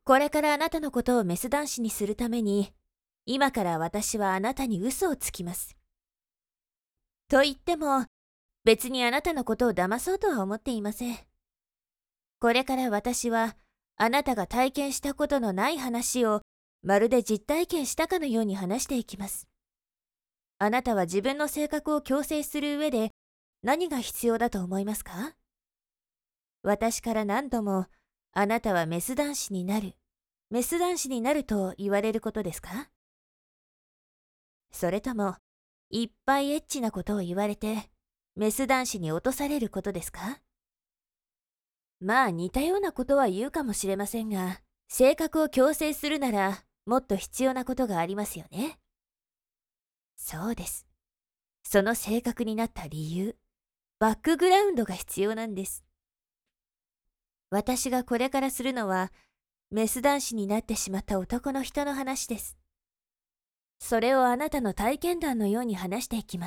これからあなたのことをメス男子にするために、今から私はあなたに嘘をつきます。と言っても、別にあなたのことを騙そうとは思っていません。これから私は、あなたが体験したことのない話を、まるで実体験したかのように話していきます。あなたは自分の性格を矯正する上で、何が必要だと思いますか？私から何度も、あなたはメス男子になる、メス男子になると言われることですか？それとも、いっぱいエッチなことを言われて、メス男子に落とされることですか？まあ似たようなことは言うかもしれませんが、性格を矯正するなら、もっと必要なことがありますよね。そうです。その性格になった理由、バックグラウンドが必要なんです。私がこれからするのは、メス男子になってしまった男の人の話です。それをあなたの体験談のように話していきます。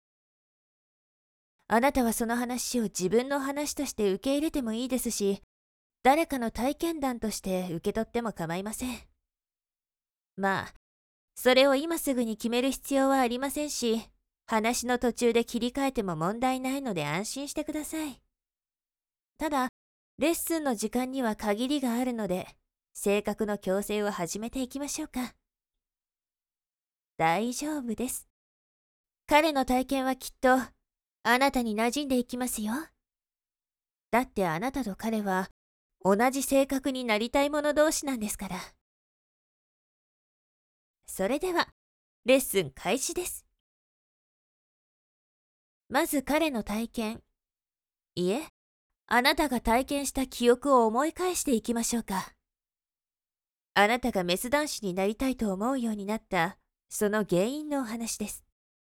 あなたはその話を自分の話として受け入れてもいいですし、誰かの体験談として受け取っても構いません。まあ、それを今すぐに決める必要はありませんし、話の途中で切り替えても問題ないので安心してください。ただ、レッスンの時間には限りがあるので、性格の矯正を始めていきましょうか。大丈夫です。彼の体験はきっと、あなたに馴染んでいきますよ。だってあなたと彼は、同じ性格になりたい者同士なんですから。それでは、レッスン開始です。まず彼の体験。いえ、あなたが体験した記憶を思い返していきましょうか。あなたがメス男子になりたいと思うようになった、その原因のお話です。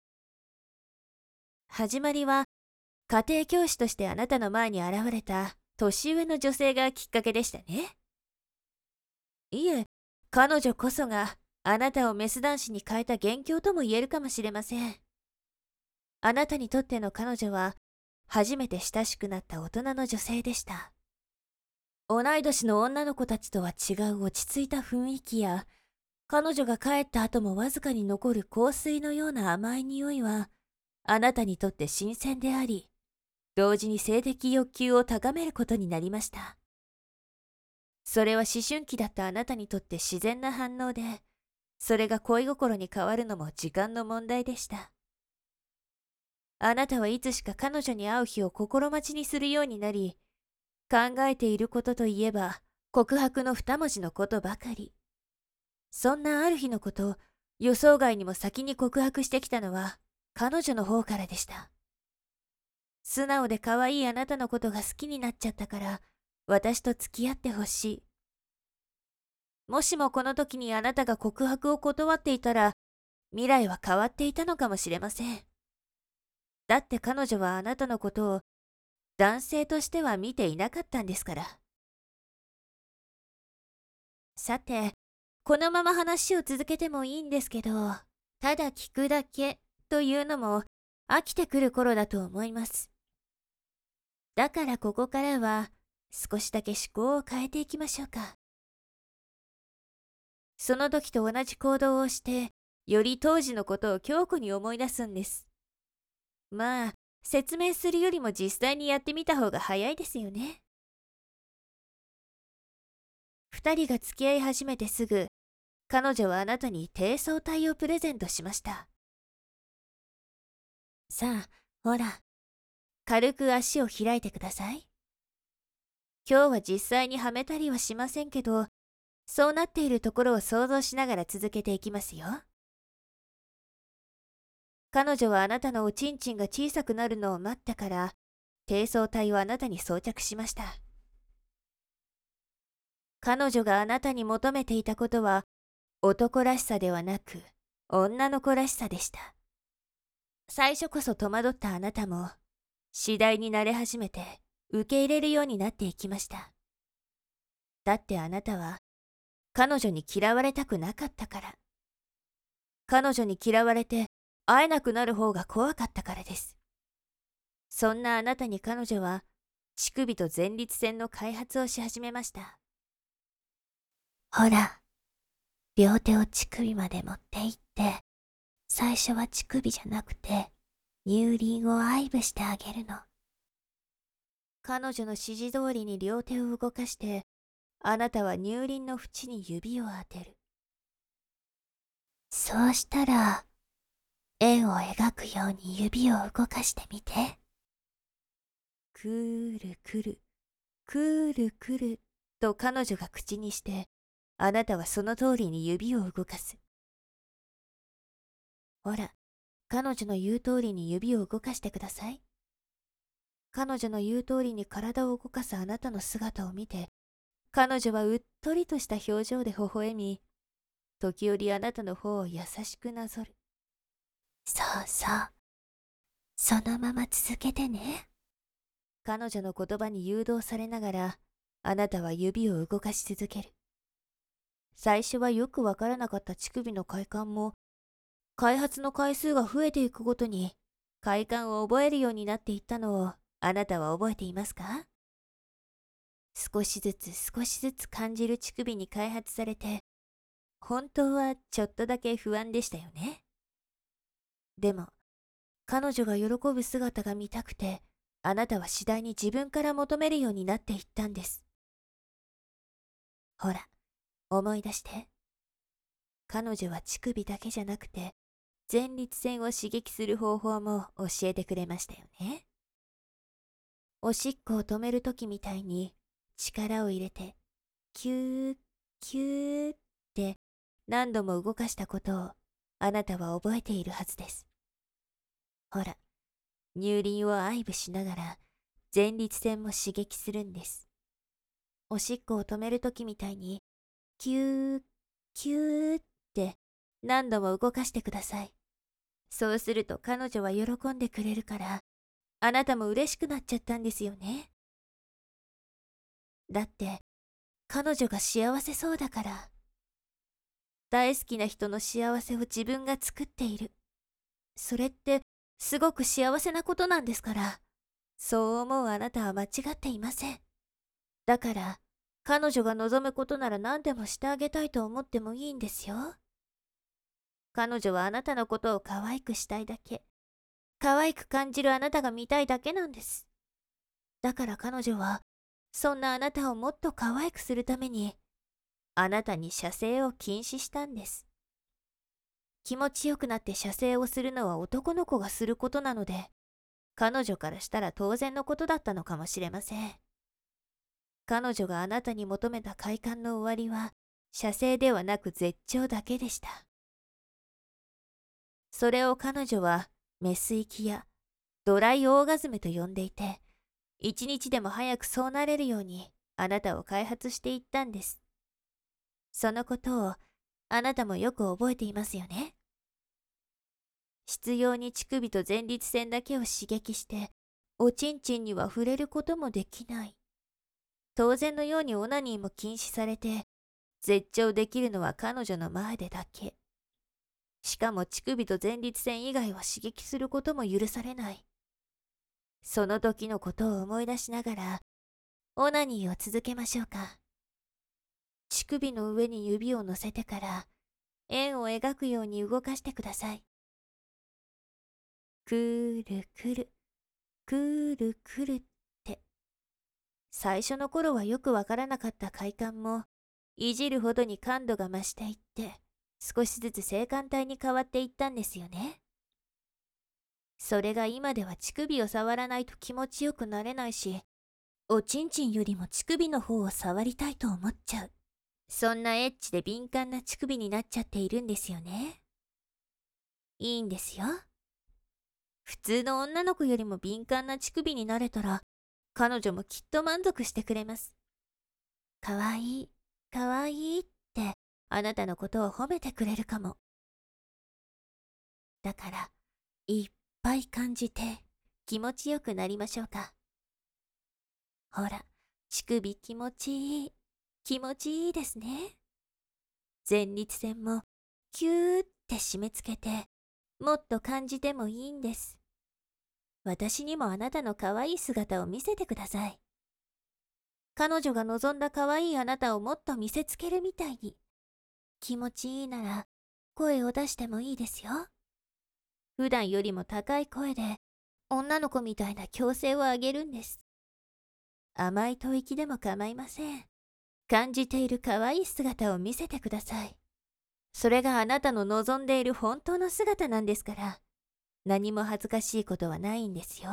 始まりは、家庭教師としてあなたの前に現れた年上の女性がきっかけでしたね。いえ、彼女こそがあなたをメス男子に変えた元凶とも言えるかもしれません。あなたにとっての彼女は、初めて親しくなった大人の女性でした。同い年の女の子たちとは違う落ち着いた雰囲気や、彼女が帰った後もわずかに残る香水のような甘い匂いは、あなたにとって新鮮であり、同時に性的欲求を高めることになりました。それは思春期だったあなたにとって自然な反応で、それが恋心に変わるのも時間の問題でした。あなたはいつしか彼女に会う日を心待ちにするようになり、考えていることといえば、告白の二文字のことばかり。そんなある日のこと、予想外にも先に告白してきたのは、彼女の方からでした。素直で可愛いあなたのことが好きになっちゃったから、私と付き合ってほしい。もしもこの時にあなたが告白を断っていたら、未来は変わっていたのかもしれません。だって彼女はあなたのことを男性としては見ていなかったんですから。さて、このまま話を続けてもいいんですけど、ただ聞くだけというのも飽きてくる頃だと思います。だからここからは少しだけ思考を変えていきましょうか。その時と同じ行動をして、より当時のことを強固に思い出すんです。まあ、説明するよりも実際にやってみた方が早いですよね。二人が付き合い始めてすぐ、彼女はあなたに低層体をプレゼントしました。さあ、ほら、軽く足を開いてください。今日は実際にはめたりはしませんけど、そうなっているところを想像しながら続けていきますよ。彼女はあなたのおちんちんが小さくなるのを待ったから、低層体をあなたに装着しました。彼女があなたに求めていたことは、男らしさではなく、女の子らしさでした。最初こそ戸惑ったあなたも、次第に慣れ始めて、受け入れるようになっていきました。だってあなたは、彼女に嫌われたくなかったから。彼女に嫌われて、会えなくなる方が怖かったからです。そんなあなたに彼女は、乳首と前立腺の開発をし始めました。 ほら、両手を乳首まで持って行って、最初は乳首じゃなくて、乳輪を愛撫してあげるの。彼女の指示通りに両手を動かして、あなたは乳輪の縁に指を当てる。そうしたら、円を描くように指を動かしてみて。くるくる、くるくると彼女が口にして、あなたはその通りに指を動かす。ほら、彼女の言う通りに指を動かしてください。彼女の言う通りに体を動かすあなたの姿を見て、彼女はうっとりとした表情で微笑み、時折あなたの方を優しくなぞる。そうそう。そのまま続けてね。彼女の言葉に誘導されながら、あなたは指を動かし続ける。最初はよくわからなかった乳首の快感も、開発の回数が増えていくごとに、快感を覚えるようになっていったのを、あなたは覚えていますか？少しずつ感じる乳首に開発されて、本当はちょっとだけ不安でしたよね。でも、彼女が喜ぶ姿が見たくて、あなたは次第に自分から求めるようになっていったんです。ほら、思い出して。彼女は乳首だけじゃなくて、前立腺を刺激する方法も教えてくれましたよね。おしっこを止めるときみたいに力を入れて、キュー、キューって何度も動かしたことをあなたは覚えているはずです。ほら、乳輪を愛撫しながら前立腺も刺激するんです。おしっこを止めるときみたいに、キュー、キューって何度も動かしてください。そうすると彼女は喜んでくれるから、あなたも嬉しくなっちゃったんですよね。だって、彼女が幸せそうだから。大好きな人の幸せを自分が作っている。それってすごく幸せなことなんですから。そう思うあなたは間違っていません。だから、彼女が望むことなら何でもしてあげたいと思ってもいいんですよ。彼女はあなたのことを可愛くしたいだけ。可愛く感じるあなたが見たいだけなんです。だから彼女は、そんなあなたをもっと可愛くするために、あなたに射精を禁止したんです。気持ちよくなって射精をするのは男の子がすることなので、彼女からしたら当然のことだったのかもしれません。彼女があなたに求めた快感の終わりは、射精ではなく絶頂だけでした。それを彼女はメス行きやドライオーガズムと呼んでいて、一日でも早くそうなれるようにあなたを開発していったんです。そのことをあなたもよく覚えていますよね。執拗に乳首と前立腺だけを刺激して、おちんちんには触れることもできない。当然のようにオナニーも禁止されて、絶頂できるのは彼女の前でだけ。しかも乳首と前立腺以外は刺激することも許されない。その時のことを思い出しながら、オナニーを続けましょうか。乳首の上に指を乗せてから、円を描くように動かしてください。くるくる、くるくるって。最初の頃はよくわからなかった快感も、いじるほどに感度が増していって、少しずつ性感帯に変わっていったんですよね。それが今では乳首を触らないと気持ちよくなれないし、おちんちんよりも乳首の方を触りたいと思っちゃう。そんなエッチで敏感な乳首になっちゃっているんですよね。いいんですよ。普通の女の子よりも敏感な乳首になれたら、彼女もきっと満足してくれます。かわいい、かわいいってあなたのことを褒めてくれるかも。だから、いっぱい感じて気持ちよくなりましょうか。ほら、乳首気持ちいい。気持ちいいですね。前立腺もキューって締め付けて、もっと感じてもいいんです。私にもあなたの可愛い姿を見せてください。 彼女が望んだ可愛いあなたをもっと見せつけるみたいに。気持ちいいなら声を出してもいいですよ。普段よりも高い声で女の子みたいな嬌声を上げるんです。甘い吐息でも構いません。感じている可愛い姿を見せてください。それがあなたの望んでいる本当の姿なんですから、何も恥ずかしいことはないんですよ。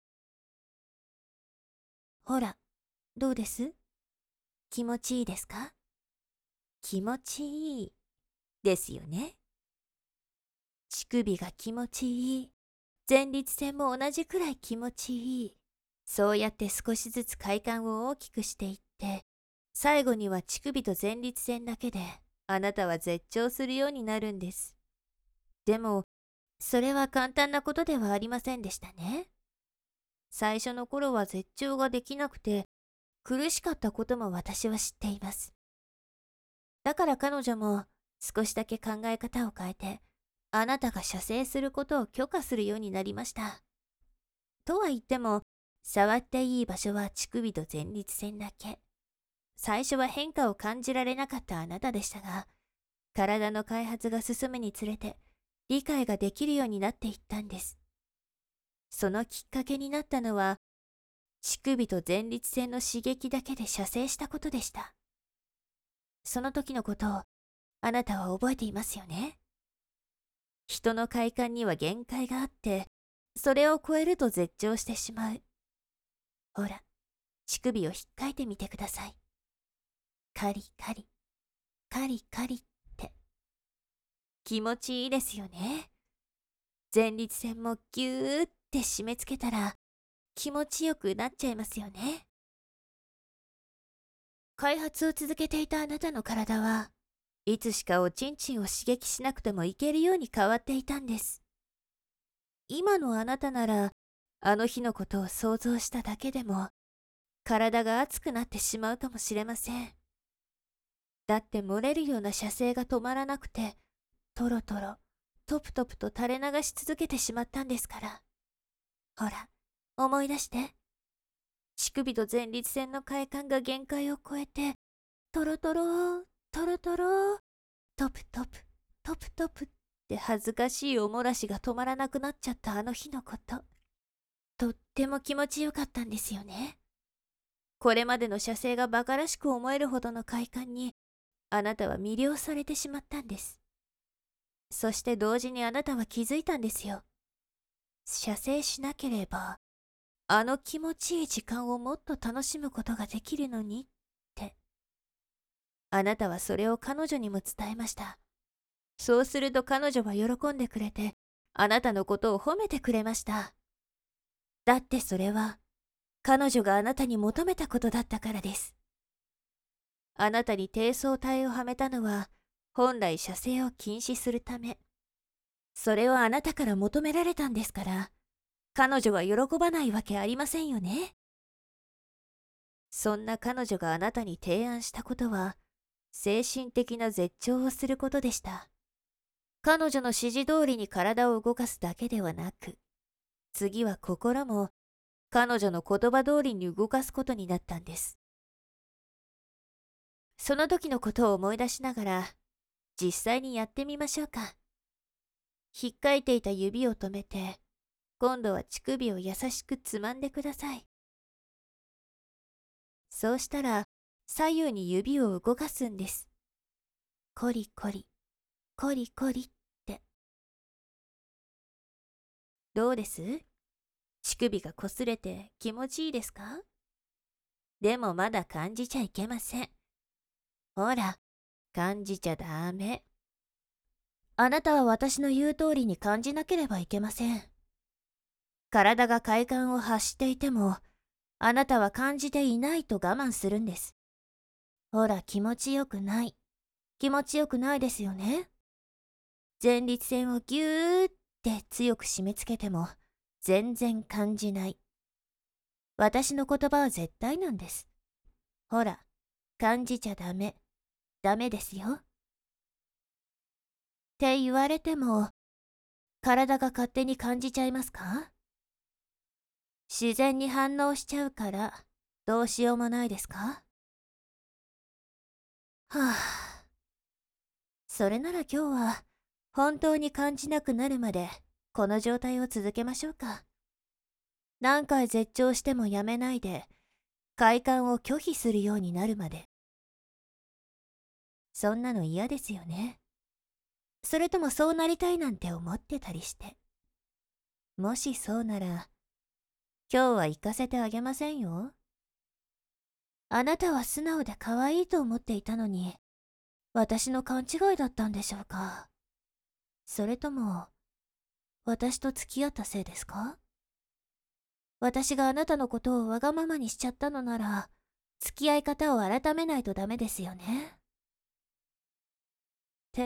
ほら、どうです？気持ちいいですか？気持ちいいですよね。乳首が気持ちいい。前立腺も同じくらい気持ちいい。そうやって少しずつ快感を大きくしていって、最後には乳首と前立腺だけであなたは絶頂するようになるんです。でも、それは簡単なことではありませんでしたね。最初の頃は絶頂ができなくて、苦しかったことも私は知っています。だから彼女も少しだけ考え方を変えて、あなたが射精することを許可するようになりました。とは言っても、触っていい場所は乳首と前立腺だけ。最初は変化を感じられなかったあなたでしたが、体の開発が進むにつれて理解ができるようになっていったんです。そのきっかけになったのは、乳首と前立腺の刺激だけで射精したことでした。その時のことをあなたは覚えていますよね。人の快感には限界があって、それを超えると絶頂してしまう。ほら、乳首を引っかいてみてください。カリカリ、カリカリって。気持ちいいですよね。前立腺もギューって締め付けたら気持ちよくなっちゃいますよね。開発を続けていたあなたの体はいつしかおちんちんを刺激しなくてもいけるように変わっていたんです。今のあなたならあの日のことを想像しただけでも体が熱くなってしまうかもしれません。だって漏れるような射精が止まらなくて、トロトロ、トプトプと垂れ流し続けてしまったんですから。ほら、思い出して。乳首と前立腺の快感が限界を超えて、トロトロ、トロトロ、トプトプ、トプトプって恥ずかしいおもらしが止まらなくなっちゃったあの日のこと。とっても気持ちよかったんですよね。これまでの射精が馬鹿らしく思えるほどの快感に、あなたは魅了されてしまったんです。そして同時にあなたは気づいたんですよ。射精しなければ、あの気持ちいい時間をもっと楽しむことができるのにって。あなたはそれを彼女にも伝えました。そうすると彼女は喜んでくれて、あなたのことを褒めてくれました。だってそれは、彼女があなたに求めたことだったからです。あなたに低層体をはめたのは、本来射精を禁止するため。それをあなたから求められたんですから、彼女は喜ばないわけありませんよね。そんな彼女があなたに提案したことは、精神的な絶頂をすることでした。彼女の指示通りに体を動かすだけではなく、次は心も彼女の言葉通りに動かすことになったんです。その時のことを思い出しながら、実際にやってみましょうか。引っかいていた指を止めて、今度は乳首を優しくつまんでください。そうしたら、左右に指を動かすんです。コリコリ、コリコリって。どうです？乳首が擦れて気持ちいいですか？でもまだ感じちゃいけません。ほら、感じちゃダメ。あなたは私の言う通りに感じなければいけません。体が快感を発していても、あなたは感じていないと我慢するんです。ほら、気持ちよくない。気持ちよくないですよね。前立腺をギューって強く締め付けても、全然感じない。私の言葉は絶対なんです。ほら、感じちゃダメ。ダメですよ。って言われても、体が勝手に感じちゃいますか？自然に反応しちゃうから、 どうしようもないですか？はあ。それなら今日は本当に感じなくなるまでこの状態を続けましょうか。何回絶頂してもやめないで快感を拒否するようになるまで。そんなの嫌ですよね。それともそうなりたいなんて思ってたりして。もしそうなら今日は行かせてあげませんよ。あなたは素直で可愛いと思っていたのに、私の勘違いだったんでしょうか。それとも、私と付き合ったせいですか？私があなたのことをわがままにしちゃったのなら、付き合い方を改めないとダメですよね。って、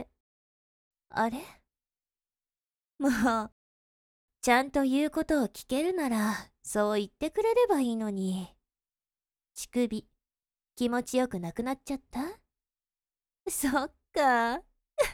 あれ？もう、ちゃんと言うことを聞けるなら、そう言ってくれればいいのに。乳首、気持ちよくなくなっちゃった？そっか。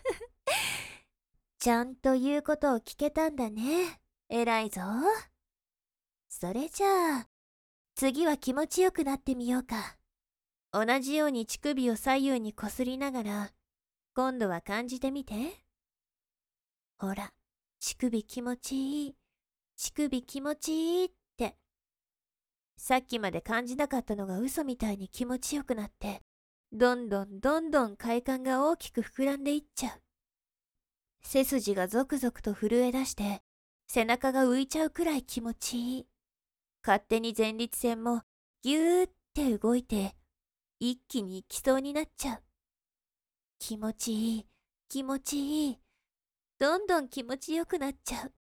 ちゃんと言うことを聞けたんだね。偉いぞ。それじゃあ、次は気持ちよくなってみようか。同じように乳首を左右にこすりながら、今度は感じてみて。ほら、乳首気持ちいい。乳首気持ちいいって。さっきまで感じなかったのが嘘みたいに気持ちよくなって、どんどんどんどん快感が大きく膨らんでいっちゃう。背筋がゾクゾクと震え出して、背中が浮いちゃうくらい気持ちいい。勝手に前立腺もぎゅーって動いて、一気に行きそうになっちゃう。気持ちいい、気持ちいい。どんどん気持ちよくなっちゃう。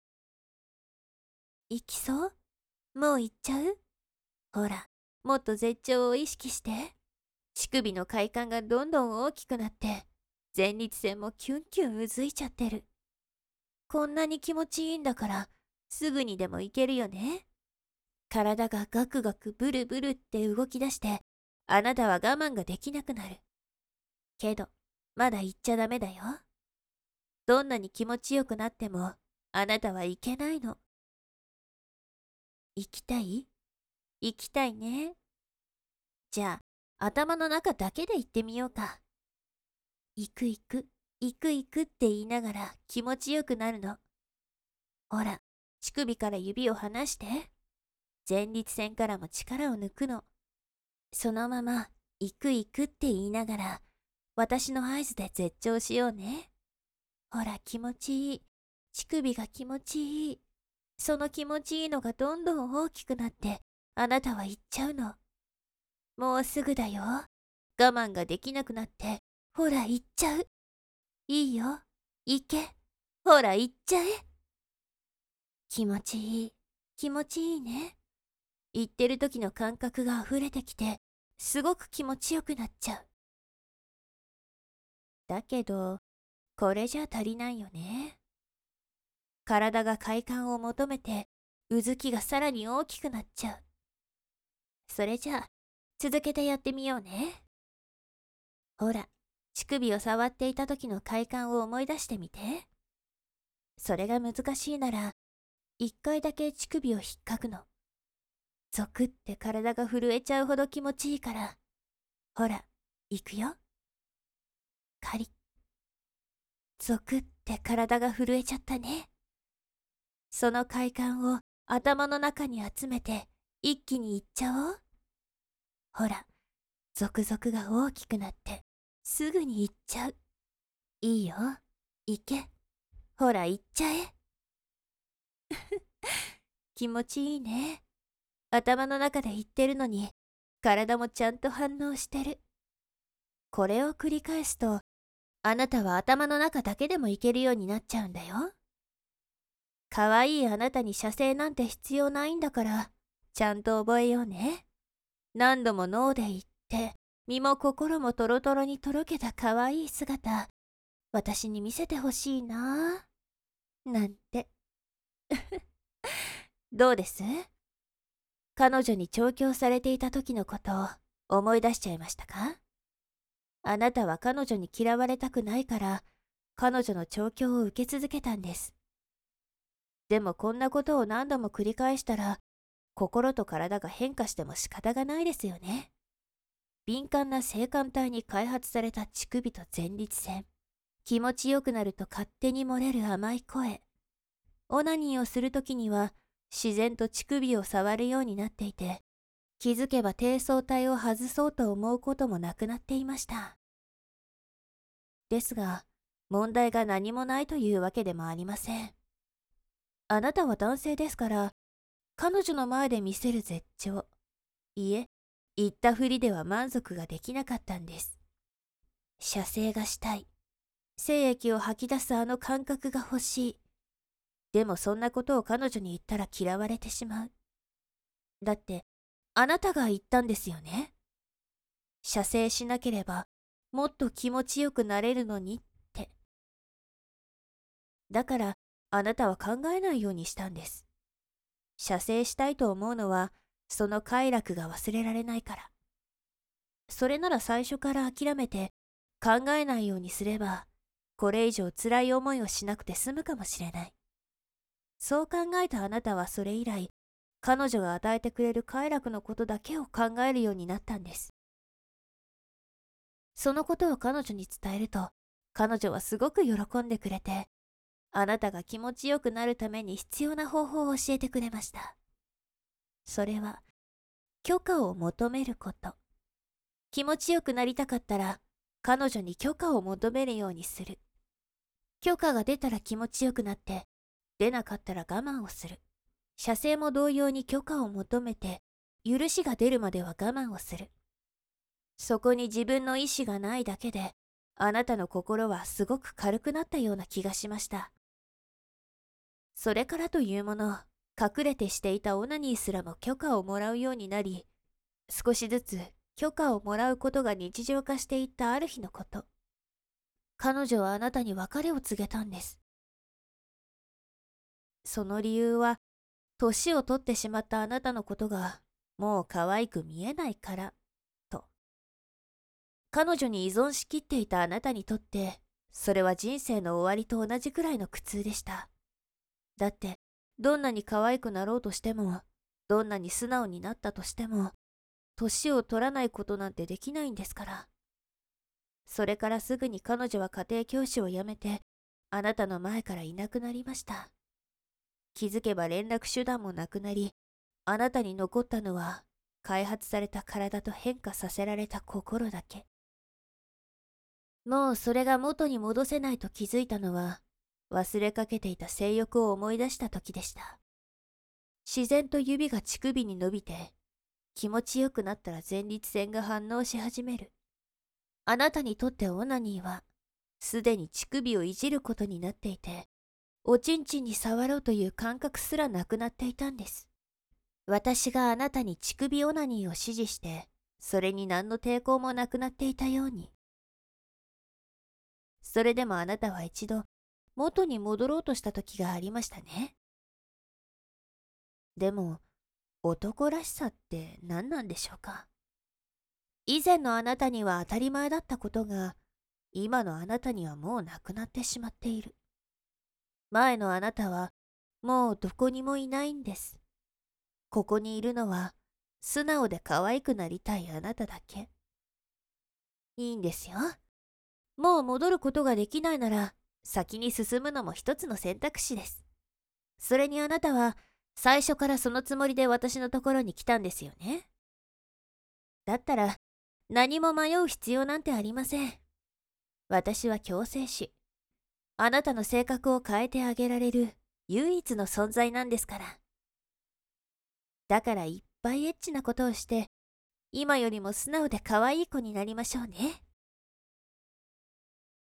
行きそう？もう行っちゃう？ほら、もっと絶頂を意識して。乳首の快感がどんどん大きくなって、前立腺もキュンキュンうずいちゃってる。こんなに気持ちいいんだから、すぐにでも行けるよね。体がガクガクブルブルって動き出して、あなたは我慢ができなくなる。けど、まだ行っちゃダメだよ。どんなに気持ちよくなっても、あなたは行けないの。行きたい？行きたいね。じゃあ、頭の中だけで言ってみようか。行く行く、行く行くって言いながら気持ちよくなるの。ほら、乳首から指を離して。前立腺からも力を抜くの。そのまま、行く行くって言いながら、私の合図で絶頂しようね。ほら、気持ちいい。乳首が気持ちいい。その気持ちいいのがどんどん大きくなって、あなたは行っちゃうの。もうすぐだよ。我慢ができなくなって、ほら行っちゃう。いいよ。行け。ほら行っちゃえ。気持ちいい。気持ちいいね。言ってる時の感覚が溢れてきて、すごく気持ちよくなっちゃう。だけど、これじゃ足りないよね。体が快感を求めて、うずきがさらに大きくなっちゃう。それじゃあ、続けてやってみようね。ほら、乳首を触っていた時の快感を思い出してみて。それが難しいなら、一回だけ乳首を引っかくの。ゾクって体が震えちゃうほど気持ちいいから。ほら、行くよ。カリッ。ゾクって体が震えちゃったね。その快感を頭の中に集めて一気にいっちゃおう。ほら、ゾクゾクが大きくなってすぐにいっちゃう。いいよ、行け。ほら、行っちゃえ。気持ちいいね。頭の中で言ってるのに体もちゃんと反応してる。これを繰り返すと、あなたは頭の中だけでもいけるようになっちゃうんだよ。可愛いあなたに射精なんて必要ないんだから、ちゃんと覚えようね。何度も脳で言って、身も心もトロトロにとろけた可愛い姿、私に見せてほしいなぁ。なんて。どうです？彼女に調教されていた時のことを思い出しちゃいましたか？あなたは彼女に嫌われたくないから、彼女の調教を受け続けたんです。でもこんなことを何度も繰り返したら、 心と体が変化しても仕方がないですよね。敏感な性感帯に開発された乳首と前立腺、気持ちよくなると勝手に漏れる甘い声、オナニーをするときには自然と乳首を触るようになっていて、気づけば低層体を外そうと思うこともなくなっていました。ですが、問題が何もないというわけでもありません。あなたは男性ですから、彼女の前で見せる絶頂、いえ、言ったふりでは満足ができなかったんです。射精がしたい。精液を吐き出すあの感覚が欲しい。でもそんなことを彼女に言ったら嫌われてしまう。だって、あなたが言ったんですよね。射精しなければ、もっと気持ちよくなれるのにって。だから、あなたは考えないようにしたんです。射精したいと思うのは、その快楽が忘れられないから。それなら最初から諦めて、考えないようにすれば、これ以上辛い思いをしなくて済むかもしれない。そう考えたあなたはそれ以来、彼女が与えてくれる快楽のことだけを考えるようになったんです。そのことを彼女に伝えると、彼女はすごく喜んでくれて、あなたが気持ちよくなるために必要な方法を教えてくれました。それは、許可を求めること。気持ちよくなりたかったら、彼女に許可を求めるようにする。許可が出たら気持ちよくなって、出なかったら我慢をする。射精も同様に許可を求めて、許しが出るまでは我慢をする。そこに自分の意志がないだけで、あなたの心はすごく軽くなったような気がしました。それからというもの、隠れてしていたオナニーすらも許可をもらうようになり、少しずつ許可をもらうことが日常化していったある日のこと。彼女はあなたに別れを告げたんです。その理由は、年を取ってしまったあなたのことがもう可愛く見えないから、と。彼女に依存しきっていたあなたにとって、それは人生の終わりと同じくらいの苦痛でした。だって、どんなに可愛くなろうとしても、どんなに素直になったとしても、年を取らないことなんてできないんですから。それからすぐに彼女は家庭教師を辞めて、あなたの前からいなくなりました。気づけば連絡手段もなくなり、あなたに残ったのは、開発された体と変化させられた心だけ。もうそれが元に戻せないと気づいたのは、忘れかけていた性欲を思い出した時でした。自然と指が乳首に伸びて、気持ちよくなったら前立腺が反応し始める。あなたにとってオナニーは、すでに乳首をいじることになっていて、おちんちんに触ろうという感覚すらなくなっていたんです。私があなたに乳首オナニーを指示して、それに何の抵抗もなくなっていたように。それでもあなたは一度、元に戻ろうとした時がありましたね。でも、男らしさって何なんでしょうか。以前のあなたには当たり前だったことが、今のあなたにはもうなくなってしまっている。前のあなたは、もうどこにもいないんです。ここにいるのは、素直で可愛くなりたいあなただけ。いいんですよ。もう戻ることができないなら、先に進むのも一つの選択肢です。それにあなたは、最初からそのつもりで私のところに来たんですよね。だったら、何も迷う必要なんてありません。私は救世主。あなたの性格を変えてあげられる唯一の存在なんですから。だからいっぱいエッチなことをして、今よりも素直で可愛い子になりましょうね。